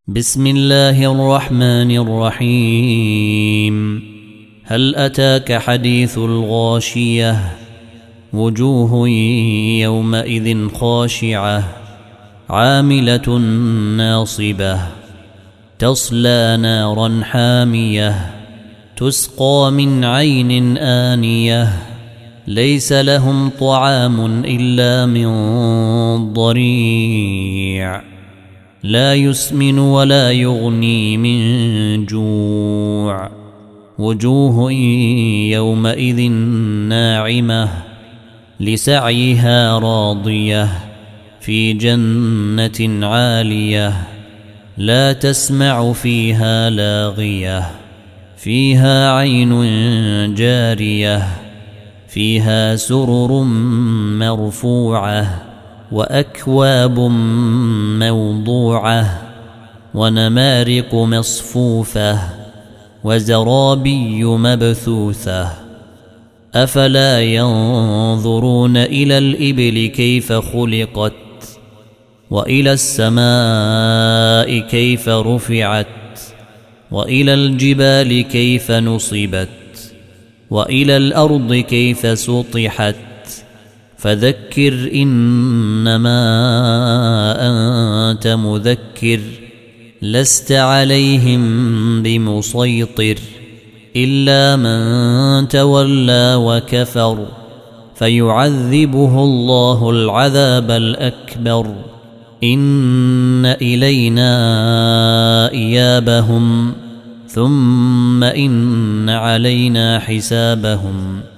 بسم الله الرحمن الرحيم. هل أتاك حديث الغاشية؟ وجوه يومئذ خاشعة عاملة ناصبة تصلى نارا حامية تسقى من عين آنية ليس لهم طعام إلا من ضريع لا يسمن ولا يغني من جوع وجوه يومئذ ناعمة لسعيها راضية في جنة عالية لا تسمع فيها لاغية فيها عين جارية فيها سرر مرفوعة وأكواب موضوعة ونمارق مصفوفة وزرابي مبثوثة أفلا ينظرون إلى الإبل كيف خلقت وإلى السماء كيف رفعت وإلى الجبال كيف نصبت وإلى الأرض كيف سطحت فذكر إنما أنت مذكر لست عليهم بمسيطر إلا من تولى وكفر فيعذبه الله العذاب الأكبر إن إلينا إيابهم ثم إن علينا حسابهم